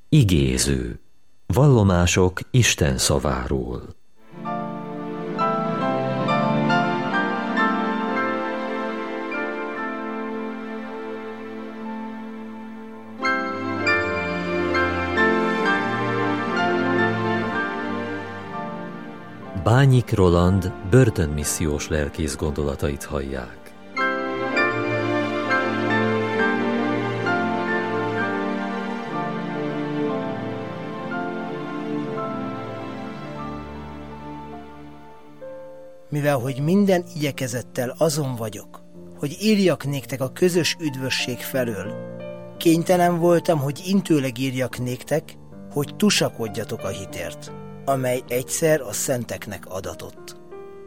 Igéző. Vallomások Isten szaváról. Bányik Roland börtönmissziós lelkész gondolatait hallják. Mivel hogy minden igyekezettel azon vagyok, hogy írjak néktek a közös üdvösség felől, kénytelen voltam, hogy intőleg írjak néktek, hogy tusakodjatok a hitért, amely egyszer a szenteknek adatott.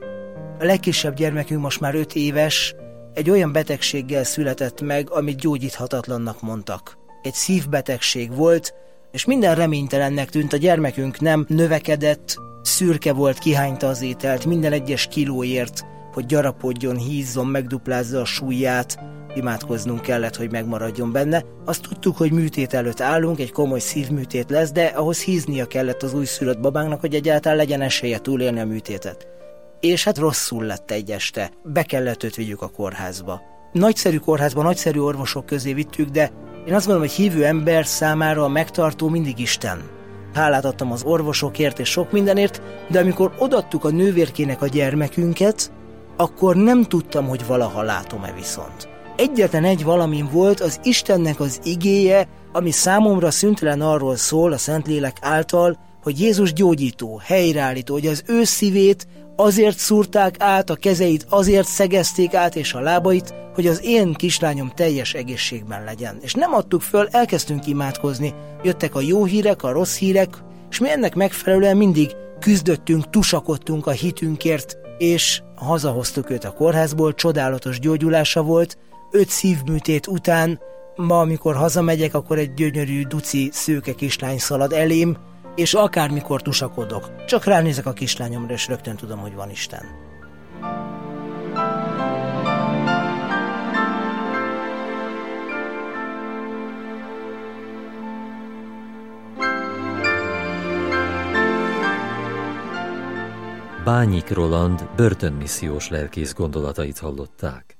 A legkisebb gyermekünk most már 5 éves, egy olyan betegséggel született meg, amit gyógyíthatatlannak mondtak. Egy szívbetegség volt, és minden reménytelennek tűnt, a gyermekünk nem növekedett, szürke volt, kihányta az ételt minden egyes kilóért, hogy gyarapodjon, hízzon, megduplázza a súlyát, imádkoznunk kellett, hogy megmaradjon benne. Azt tudtuk, hogy műtét előtt állunk, egy komoly szívműtét lesz, de ahhoz híznia kellett az újszülött babánknak, hogy egyáltalán legyen esélye túlélni a műtétet. És hát rosszul lett egy este, be kellett őt vigyük a kórházba. Nagyszerű kórházba, nagyszerű orvosok közé vittük, de én azt gondolom, hogy hívő ember számára a megtartó mindig Isten. Hálát adtam az orvosokért és sok mindenért, de amikor odaadtuk a nővérkének a gyermekünket, akkor nem tudtam, hogy valaha látom-e viszont. Egyetlen egy valamim volt, az Istennek az igéje, ami számomra szüntelen arról szól a Szentlélek által, hogy Jézus gyógyító, helyreállító, hogy az ő szívét azért szúrták át, a kezeit azért szegezték át és a lábait, hogy az én kislányom teljes egészségben legyen. És nem adtuk föl, elkezdtünk imádkozni. Jöttek a jó hírek, a rossz hírek, és mi ennek megfelelően mindig küzdöttünk, tusakodtunk a hitünkért, és hazahoztuk őt a kórházból, csodálatos gyógyulása volt. 5 szívműtét után, ma amikor hazamegyek, akkor egy gyönyörű, duci, szőke kislány szalad elém, és akármikor tusakodok, csak ránézek a kislányomra, és rögtön tudom, hogy van Isten. Bányik Roland börtönmissziós lelkész gondolatait hallották.